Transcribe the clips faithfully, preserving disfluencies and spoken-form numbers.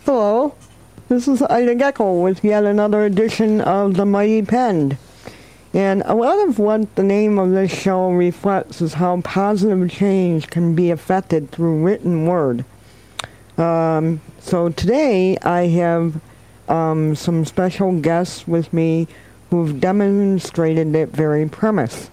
Hello, this is Ida Gecko with yet another edition of The Mighty Pen. And a lot of what the name of this show reflects is how positive change can be effected through written word. Um, so today I have um, some special guests with me who've demonstrated that very premise.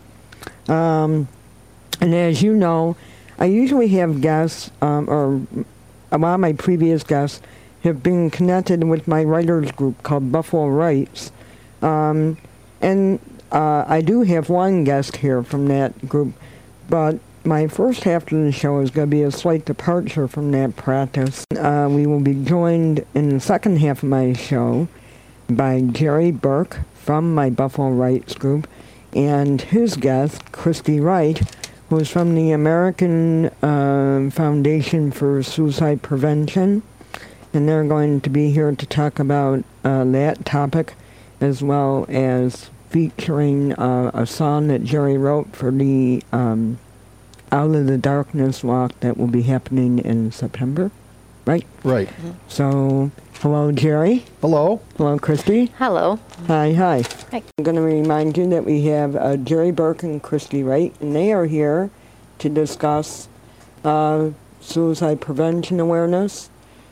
Um, and as you know, I usually have guests, um, or a lot of my previous guests have been connected with my writers group called Buffalo Writes. Um, and uh, I do have one guest here from that group, but my first half of the show is going to be a slight departure from that practice. Uh, we will be joined in the second half of my show by Jerry Burke from my Buffalo Writes group and his guest, Christy Wright, who is from the American uh, Foundation for Suicide Prevention. And they're going to be here to talk about uh, that topic, as well as featuring uh, a song that Jerry wrote for the um, Out of the Darkness walk that will be happening in September, right? Right. Mm-hmm. So, hello, Jerry. Hello. Hello, Christy. Hello. Hi, hi. Hi. I'm going to remind you that we have uh, Jerry Burke and Christy Wright, and they are here to discuss uh, suicide prevention awareness.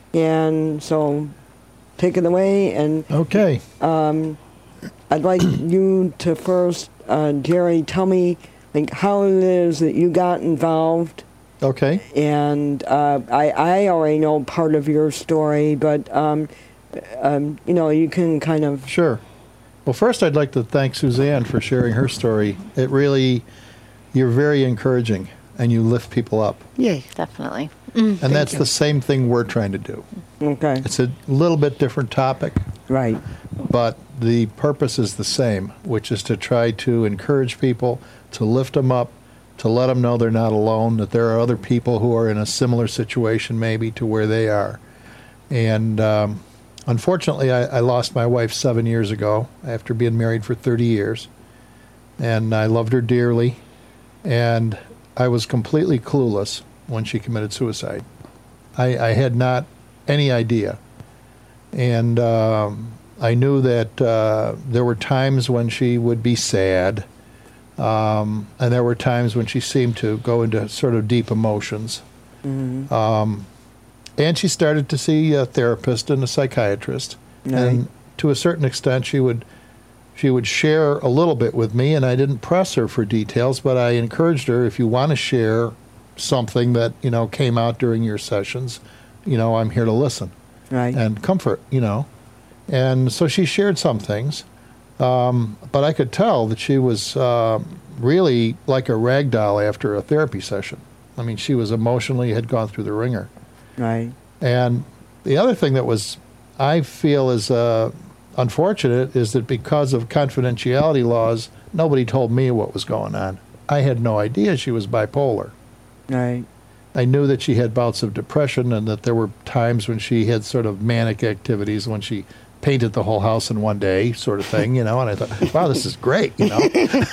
And so, take it away. And okay. Um, I'd like you to first, uh, Jerry, tell me like how it is that you got involved. Okay. And uh, I I already know part of your story, but um, um, you know, you can kind of Sure. Well, first I'd like to thank Suzanne for sharing her story. It really, you're very encouraging, and you lift people up. Yes, definitely. Mm, and that's you. The same thing we're trying to do. Okay. It's a little bit different topic. Right. But the purpose is the same, which is to try to encourage people, to lift them up, to let them know they're not alone, that there are other people who are in a similar situation maybe to where they are. And um, unfortunately, I, I lost my wife seven years ago after being married for thirty years. And I loved her dearly. And I was completely clueless when she committed suicide. I, I had not any idea. And um, I knew that uh, there were times when she would be sad, um, and there were times when she seemed to go into sort of deep emotions. Mm-hmm. Um, and she started to see a therapist and a psychiatrist. Right. And to a certain extent, she would she would share a little bit with me, and I didn't press her for details, but I encouraged her, if you want to share something that, you know, came out during your sessions, you know, I'm here to listen. Right. And comfort, you know. And so she shared some things, um, but I could tell that she was uh, really like a rag doll after a therapy session. I mean, she was emotionally, had gone through the ringer. Right. And the other thing that was, I feel is uh, unfortunate, is that because of confidentiality laws, nobody told me what was going on. I had no idea she was bipolar. Right. I knew that she had bouts of depression and that there were times when she had sort of manic activities, when she painted the whole house in one day sort of thing, you know, and I thought, wow, this is great, you know.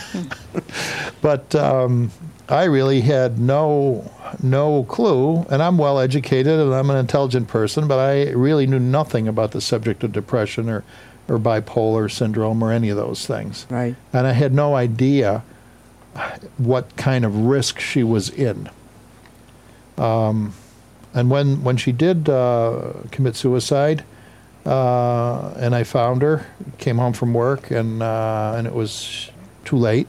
But um, I really had no no clue, and I'm well educated and I'm an intelligent person, but I really knew nothing about the subject of depression or, or bipolar syndrome or any of those things. Right. And I had no idea what kind of risk she was in. Um, and when when she did uh, commit suicide, uh, and I found her, came home from work, and uh, and it was too late.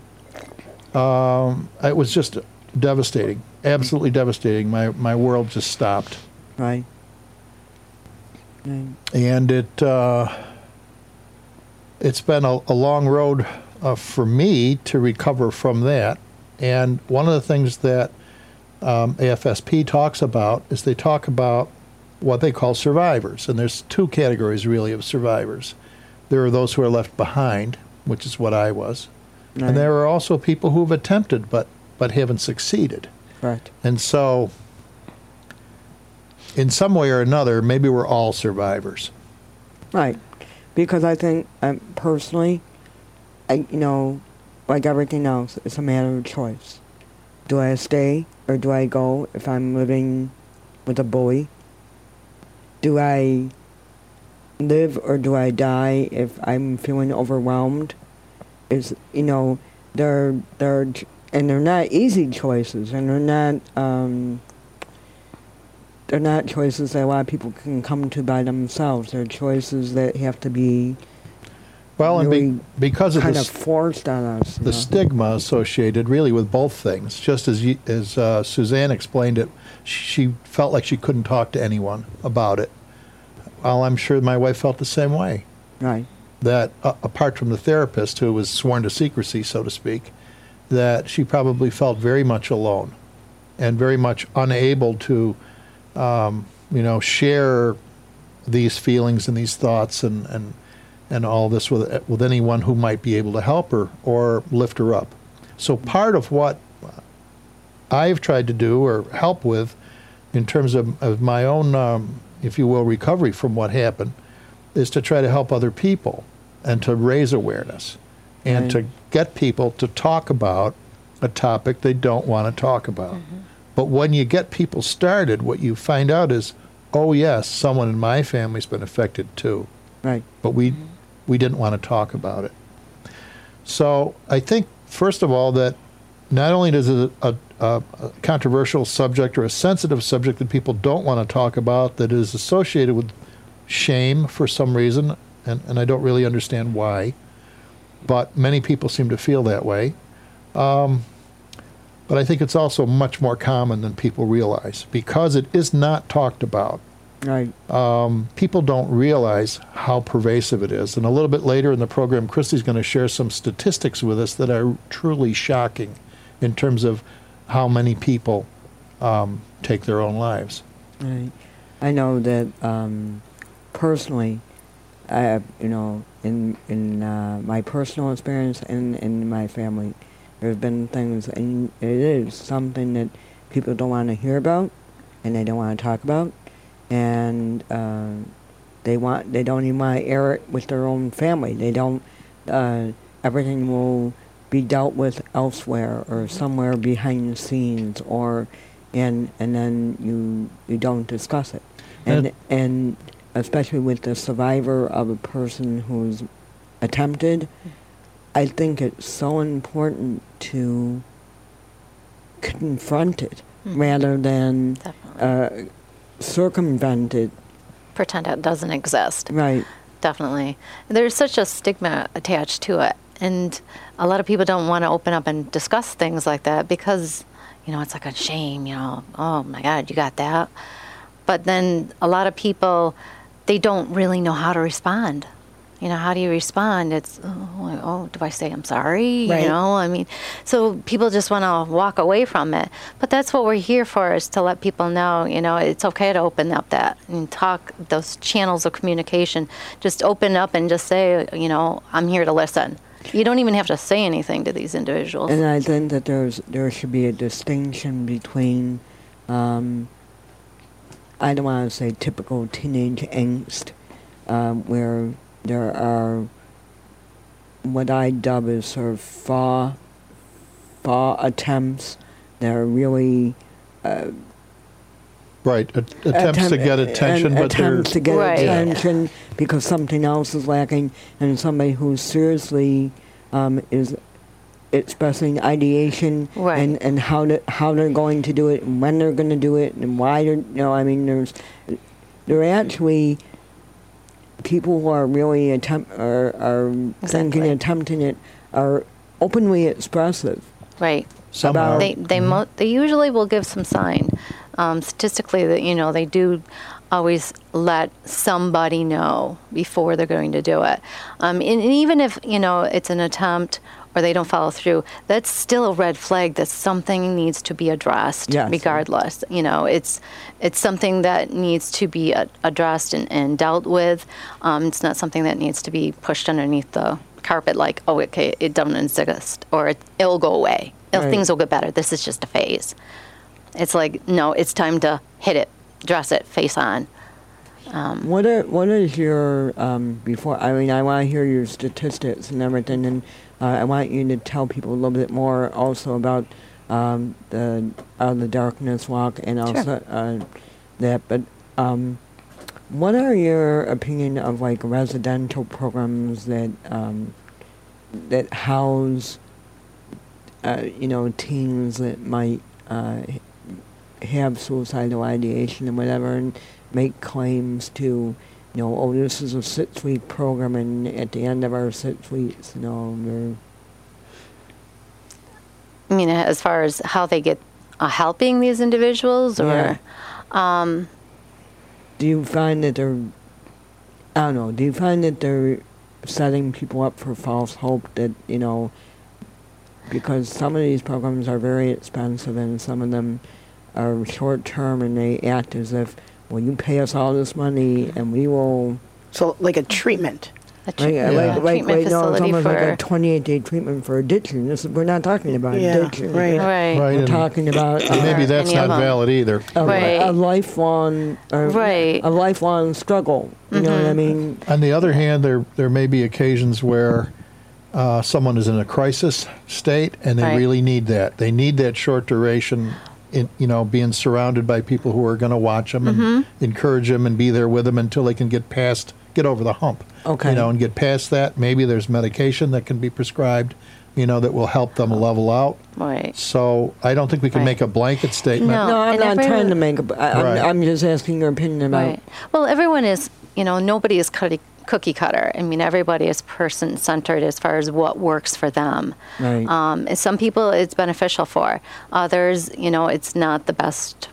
Um, it was just devastating, absolutely devastating. My my world just stopped. Right. Right. And it uh, it's been a, a long road uh, for me to recover from that. And one of the things that Um, A F S P talks about is they talk about what they call survivors. And there's two categories, really, of survivors. There are those who are left behind, which is what I was. Right. And there are also people who've attempted but, but haven't succeeded. Right. And so, in some way or another, maybe we're all survivors. Right. Because I think, um, personally, I, you know, like everything else, it's a matter of choice. Do I stay or do I go if I'm living with a bully? Do I live or do I die if I'm feeling overwhelmed? Is, you know, they're, they're, and they're not easy choices, and they're not, um, they're not choices that a lot of people can come to by themselves. They're choices that have to be Well, really and be, because of kind the, of s- forced on us. the you know? stigma associated really with both things, just as you, as uh, Suzanne explained it, she felt like she couldn't talk to anyone about it. Well, I'm sure my wife felt the same way. Right. That uh, apart from the therapist, who was sworn to secrecy, so to speak, that she probably felt very much alone and very much unable to, um, you know, share these feelings and these thoughts and, and and all this with with anyone who might be able to help her or lift her up. So part of what I've tried to do or help with in terms of, of my own, um, if you will, recovery from what happened is to try to help other people and to raise awareness and Right. to get people to talk about a topic they don't want to talk about. Mm-hmm. But when you get people started, what you find out is, oh yes, someone in my family's been affected too. Right. But we we didn't want to talk about it. So I think, first of all, that not only is it a, a, a controversial subject or a sensitive subject that people don't want to talk about, that is associated with shame for some reason, and, and I don't really understand why, but many people seem to feel that way. Um, but I think it's also much more common than people realize because it is not talked about. Right. Um, people don't realize how pervasive it is. And a little bit later in the program, Christy's going to share some statistics with us that are truly shocking in terms of how many people um, take their own lives. Right. I know that um, personally, I have, you know, in in uh, my personal experience and in my family, there's been things, and it is something that people don't want to hear about, and they don't want to talk about, and uh, they want they don't even want to air it with their own family. They don't. Uh, everything will be dealt with elsewhere or somewhere behind the scenes, or and and then you you don't discuss it, and And- and especially with the survivor of a person who's attempted, I think it's so important to confront it Mhm. rather than Definitely. uh, circumvent it. Pretend it doesn't exist. Right. Definitely. There's such a stigma attached to it. And a lot of people don't want to open up and discuss things like that because, you know, it's like a shame, you know, oh my God, you got that. But then a lot of people, they don't really know how to respond. You know, how do you respond? It's, oh, oh do I say I'm sorry? Right. You know, I mean, so people just want to walk away from it. But that's what we're here for, is to let people know, you know, it's okay to open up that and talk, those channels of communication. Just open up and just say, you know, I'm here to listen. You don't even have to say anything to these individuals. And I think that there's there should be a distinction between, um, I don't want to say typical teenage angst, um, where there are what I dub as sort of faux, faux attempts that are really uh, Right. A- attempts to attempt- get attention, and but they're... attempts to get Right. attention because something else is lacking, and somebody who seriously um, is expressing ideation Right. and, and how to, how they're going to do it and when they're going to do it and why they're, you know, I mean, there's there are actually people who are really attempt are, are thinking Exactly. attempting it are openly expressive. Right. Some about- are. They they mo- they usually will give some sign, um, statistically, that you know they do always let somebody know before they're going to do it, um, and, and even if you know it's an attempt or they don't follow through, that's still a red flag that something needs to be addressed. Yes. Regardless, you know it's it's something that needs to be a- addressed and, and dealt with. Um, it's not something that needs to be pushed underneath the carpet like, oh, okay, it doesn't exist, or it, it'll go away. It'll- Right. Things will get better. This is just a phase. It's like, no, it's time to hit it, dress it, face on. What are, what is your um, before? I mean, I want to hear your statistics and everything, and uh, I want you to tell people a little bit more also about um, the Out of the Darkness walk and also uh, that. But um, what are your opinion of like residential programs that um, that house, uh, you know, teens that might uh, have suicidal ideation and whatever, and make claims to, you know, oh, this is a six-week program, and at the end of our six weeks, you know, they're... I mean, as far as how they get uh, helping these individuals, or Yeah. um, Do you find that they're, I don't know, do you find that they're setting people up for false hope that, you know, because some of these programs are very expensive and some of them are short term and they act as if, well, you pay us all this money and we will, So like a treatment. a, tr- like, yeah, like, like, treatment like, no, it's facility almost for like a twenty-eight day treatment for addiction. This is, we're not talking about Yeah, addiction. right. right, Right. We're and talking about uh, maybe that's any of not them. valid either. a, Right. a lifelong, uh, Right. a lifelong struggle. You know what I mean? On the other hand, there there may be occasions where uh, someone is in a crisis state and they Right. really need that. They need that short duration, in, you know, being surrounded by people who are going to watch them and Mm-hmm. encourage them and be there with them until they can get past, get over the hump. Okay. You know, and get past that. Maybe there's medication that can be prescribed, you know, that will help them level out. right. So I don't think we can Right. make a blanket statement. No. No, I'm and not every- trying to make a. I, I'm, Right. I'm just asking your opinion about. Right. Well, everyone is, you know, nobody is cookie, cookie cutter. I mean, everybody is person centered as far as what works for them. Right. Um, and some people it's beneficial for. Others, you know, it's not the best,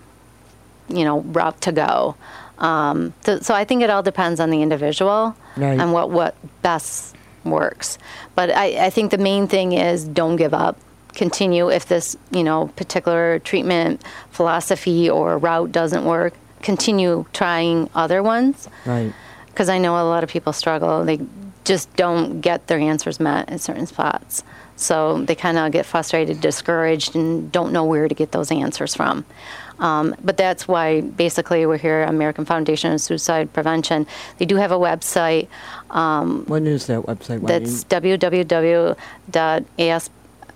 you know, route to go. Um, th- so I think it all depends on the individual Right. and what, what best works. But I, I think the main thing is don't give up. Continue if this, you know, particular treatment philosophy or route doesn't work. Continue trying other ones. Right. Because I know a lot of people struggle. They just don't get their answers met in certain spots. So they kind of get frustrated, discouraged, and don't know where to get those answers from. Um, but that's why basically we're here, American Foundation of Suicide Prevention. They do have a website. Um, What is that website? Why that's you- w w w dot a s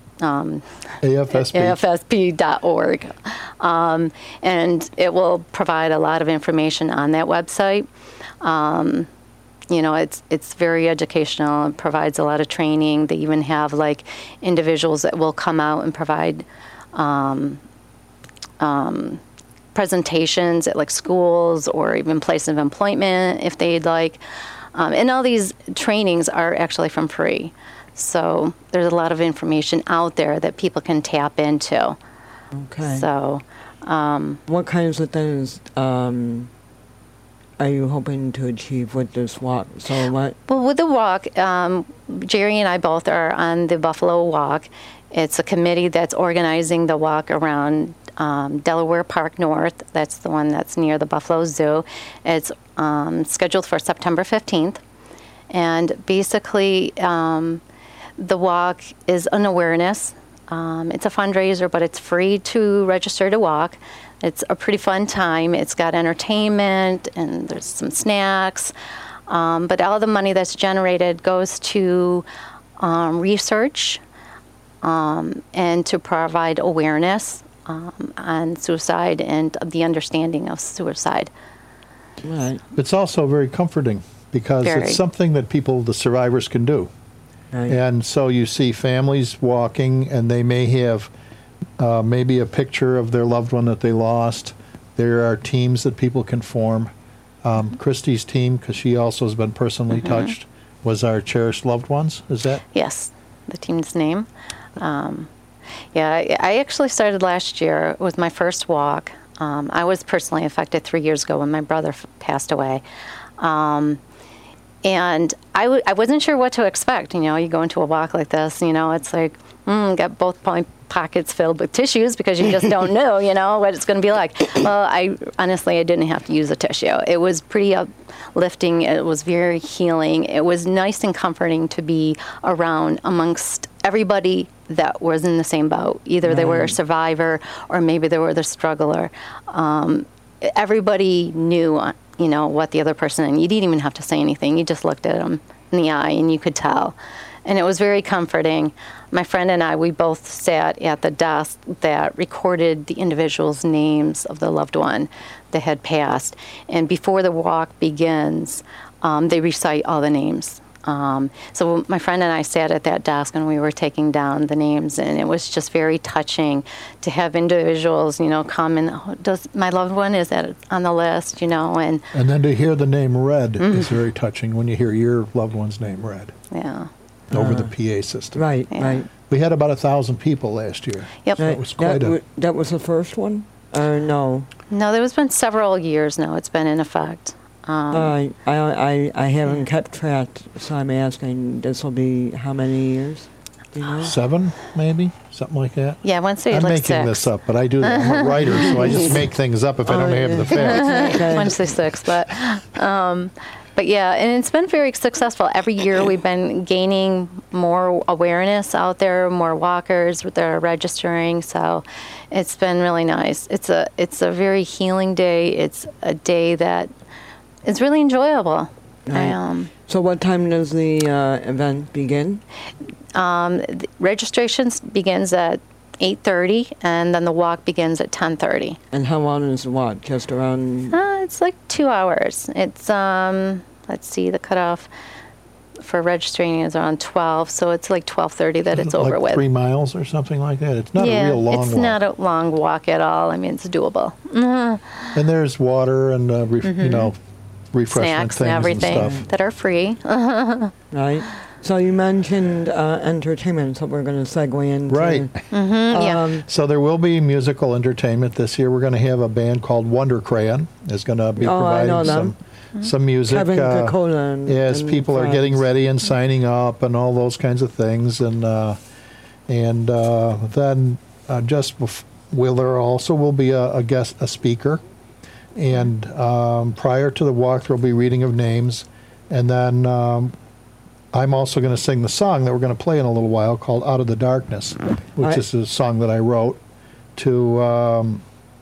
um, A F S P. A F S P dot org. Um, and it will provide a lot of information on that website. Um, you know, it's it's very educational. It provides a lot of training. They even have like individuals that will come out and provide um, um, presentations at like schools or even places of employment if they'd like. Um, and all these trainings are actually from free. So there's a lot of information out there that people can tap into. Okay. So what kinds of things um, are you hoping to achieve with this walk? So what? Well, with the walk, um, Jerry and I both are on the Buffalo Walk. It's a committee that's organizing the walk around um, Delaware Park North. That's the one that's near the Buffalo Zoo. It's um, scheduled for September fifteenth. And basically, um, the walk is an awareness. Um, it's a fundraiser, but it's free to register to walk. It's a pretty fun time. It's got entertainment and there's some snacks. Um, but all the money that's generated goes to um, research um, and to provide awareness um, on suicide and the understanding of suicide. Right. It's also very comforting because Very. it's something that people, the survivors, can do. Right. And so you see families walking, and they may have uh, maybe a picture of their loved one that they lost. There are teams that people can form. Um, Christy's team, because she also has been personally touched, was our Cherished Loved Ones. Is that? Yes, the team's name. Um, yeah, I, I actually started last year with my first walk. Um, I was personally affected three years ago when my brother f- passed away. Um, and I, w- I wasn't sure what to expect. You know, you go into a walk like this, you know, it's like, mm, got both my pockets filled with tissues because you just don't know, you know, what it's going to be like. Well, I honestly, I didn't have to use a tissue. It was pretty uplifting. It was very healing. It was nice and comforting to be around amongst everybody that was in the same boat. Either they were a Right. survivor or maybe they were the struggler. Um, everybody knew, uh, you know, what the other person, and you didn't even have to say anything. You just looked at them in the eye and you could tell. and it was very comforting. My friend and I, we both sat at the desk that recorded the individuals' names of the loved one that had passed. And before the walk begins, um, they recite all the names. Um, so my friend and I sat at that desk and we were taking down the names, and it was just very touching to have individuals, you know, come and, oh, does my loved one, is that on the list, you know, and And then to hear the name read is very touching when you hear your loved one's name read yeah. over the P A system. Right, Yeah. right. We had about a thousand people last year. Yep. So it was quite that, a... wa- that was the first one? Or no? No, there has been several years now it's been in effect. Um, All right. I, I, I haven't kept track, so I'm asking, this will be how many years? Do you know? Seven, maybe? Something like that? yeah, Wednesday I'm like making six. this up, but I do that. I'm a writer, so I just make things up if I don't Oh, have yeah. the facts. Okay. Wednesday six, but um, but yeah, and it's been very successful. Every year we've been gaining more awareness out there, more walkers that are registering. So it's been really nice. It's a it's a very healing day. It's a day that is really enjoyable. Right. Um, So what time does the uh, event begin? um, the registrations begins at eight thirty, and then the walk begins at ten thirty. And how long is the walk? Just around... Uh, it's like two hours. It's, um, let's see, the cutoff for registering is around twelve, so it's like twelve thirty that it's over like with. three miles or something like that. It's not yeah, a real long it's walk. not a long walk at all. I mean, it's doable. And there's water and, uh, ref- you know, refreshment Snacks things and everything and stuff. that are free. Right. So you mentioned uh, entertainment, so we're going to segue into... Right. yeah. Um, So there will be musical entertainment this year. We're going to have a band called Wonder Crayon is going to be Oh, I providing know some them. some music. Kevin uh, Coca-Cola and, Yes, and people are getting friends. ready and signing up and all those kinds of things, and uh, and uh, then uh, just bef- will there also will be a, a guest, a speaker, and um, prior to the walk there will be reading of names, and then um, I'm also going to sing the song that we're going to play in a little while called "Out of the Darkness," which I- is a song that I wrote to um,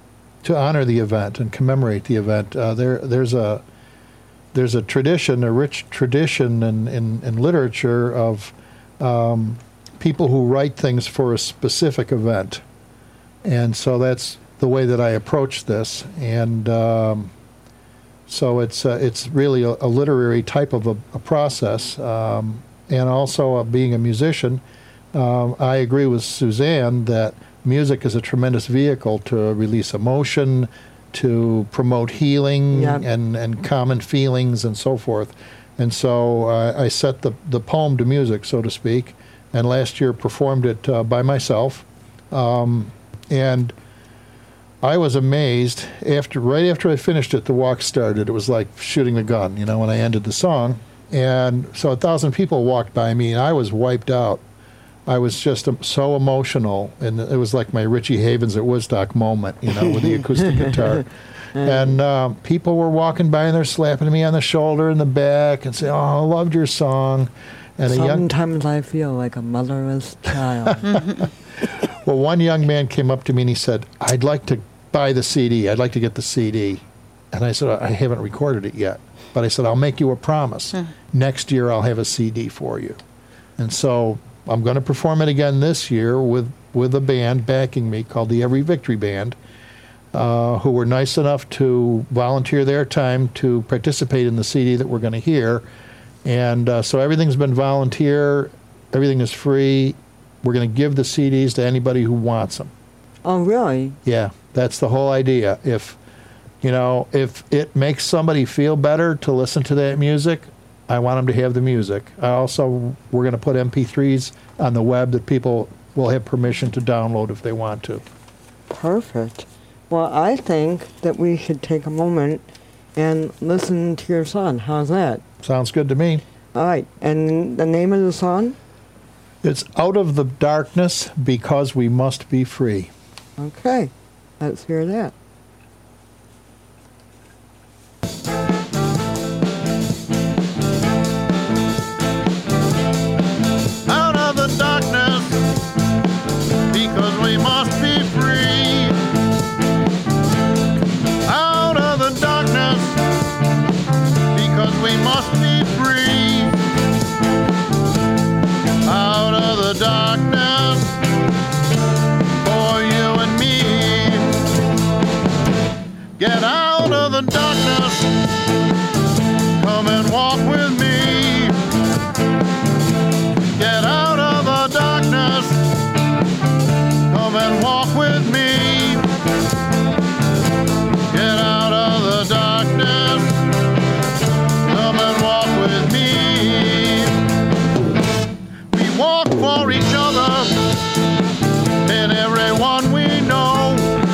to honor the event and commemorate the event. Uh, there there's a There's a tradition, a rich tradition in, in, in literature of um, people who write things for a specific event. And so that's the way that I approach this. And um, so it's uh, it's really a, a literary type of a, a process. Um, and also uh, being a musician, um, I agree with Suzanne that music is a tremendous vehicle to release emotion, to promote healing Yeah. and, and common feelings and so forth. And so uh, I set the, the poem to music, so to speak, and last year performed it uh, by myself. Um, and I was amazed, after right after I finished it, the walk started. It was like shooting the gun, you know, when I ended the song. And so a thousand people walked by me, and I was wiped out. I was just um, so emotional, and it was like my Richie Havens at Woodstock moment, you know, with the acoustic guitar. And um, people were walking by and they're slapping me on the shoulder and the back and saying, "Oh, I loved your song." And a young, Sometimes I feel like a motherless child. well, one young man came up to me and he said, "I'd like to buy the C D. I'd like to get the C D." And I said, "I haven't recorded it yet." But I said, "I'll make you a promise. Next year I'll have a C D for you." And so I'm going to perform it again this year with, with a band backing me called the Every Victory Band, uh, who were nice enough to volunteer their time to participate in the C D that we're going to hear. And uh, so everything's been volunteer, everything is free. We're going to give the C Ds to anybody who wants them. Oh, really? Yeah, that's the whole idea. If, you know, if it makes somebody feel better to listen to that music, I want them to have the music. I also, we're going to put M P threes on the web that people will have permission to download if they want to. Perfect. Well, I think that we should take a moment and listen to your song. How's that? Sounds good to me. All right. And the name of the song? It's Out of the Darkness Because We Must Be Free. Okay. Let's hear that. Out of the darkness, because we must be free. Out of the darkness, because we must be free. Get out of the darkness. Come and walk with me. Get out of the darkness. Come and walk with me. Get out of the darkness. Come and walk with me. We walk for each other and everyone we know.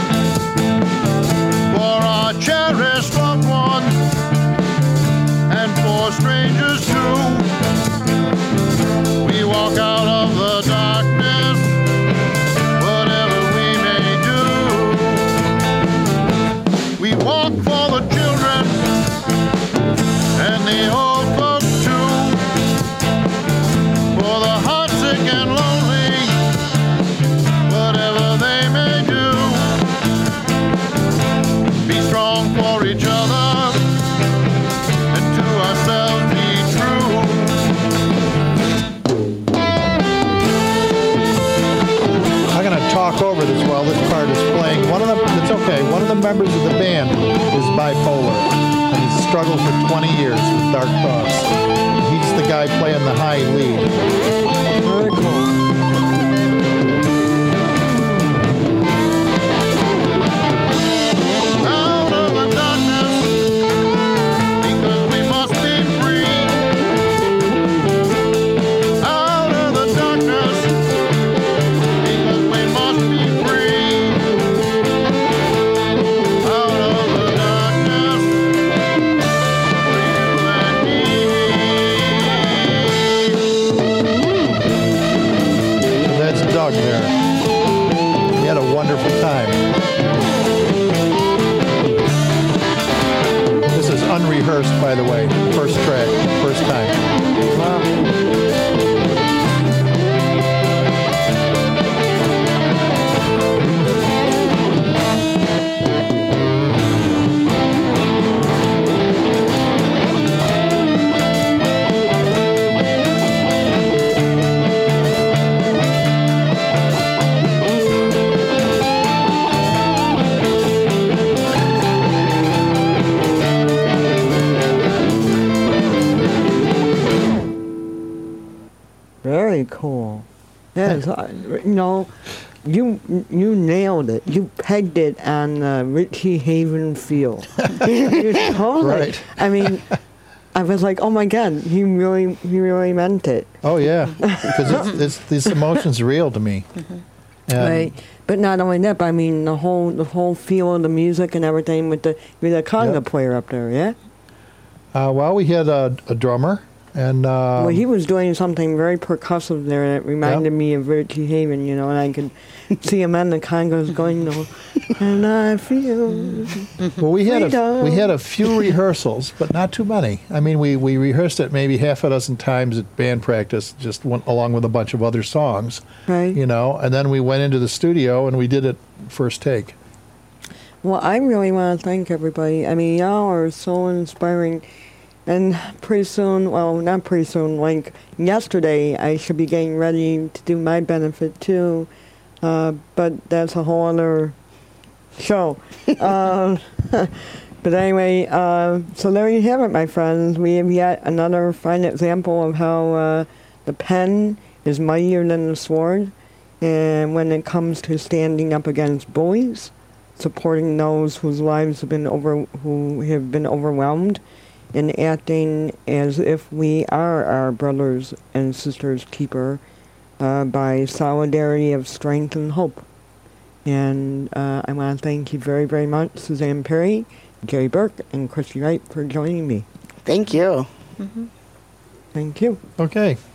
For our cherished loved ones and for strangers too. We walk out of the darkness, whatever we may do. We walk for the children and the old folks too. For the heartsick and lonely, whatever they may do. Be strong for each other and to ourselves be true. I'm going to talk over this while this part is playing. One of the, it's okay, one of the members of the band is bipolar and he's struggled for twenty years with dark thoughts. He's the guy playing the high lead. Very cool. Out of the darkness, because we must be free. Out of the darkness, because we must be free. Out of the darkness, for you and me. So that's Doug there. He had a wonderful time. This is unrehearsed, by the way. First track, first time. Very cool. Yes, I- you know, you you nailed it. You pegged it on the Richie Haven feel. You totally. Right. I mean, I was like, oh my God, he really he really meant it. Oh yeah, because it's, it's, this emotion's real to me. And Right. But not only that, but I mean the whole the whole feel of the music and everything with the with the conga Yep. player up there, yeah. Uh, well, we had a, a drummer, and uh, Well, he was doing something very percussive there that reminded Yep. me of Richie Haven, you know, and I could see him on the congos going, you know, and I feel. well, we had a, freedom. we had a few rehearsals, but not too many. I mean, we, we rehearsed it maybe half a dozen times at band practice, just one, along with a bunch of other songs, Right. you know. And then we went into the studio and we did it first take. Well, I really want to thank everybody. I mean, y'all are so inspiring. And pretty soon, well, not pretty soon, like yesterday, I should be getting ready to do my benefit too. Uh, but that's a whole other show. uh, but anyway, uh, so there you have it, my friends. We have yet another fine example of how uh, the pen is mightier than the sword. And when it comes to standing up against bullies, supporting those whose lives have been over, who have been overwhelmed, and acting as if we are our brothers and sisters' keeper uh, by solidarity of strength and hope. And uh, I want to thank you very, very much, Suzanne Perry, Jerry Burke, and Christy Wright for joining me. Thank you. Thank you. Okay.